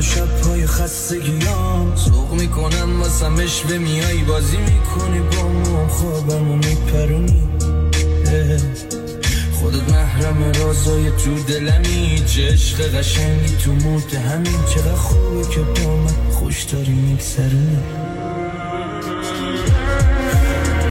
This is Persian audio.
همه شب‌های خستگیام سوق میکنم واسمش به میای بازی میکنی با ما خوابمو میپرونی خودت محرم رازای تو دلمی چه عشق قشنگی تو موت همین چقدر خوبه که با من خوش داری میگذرونی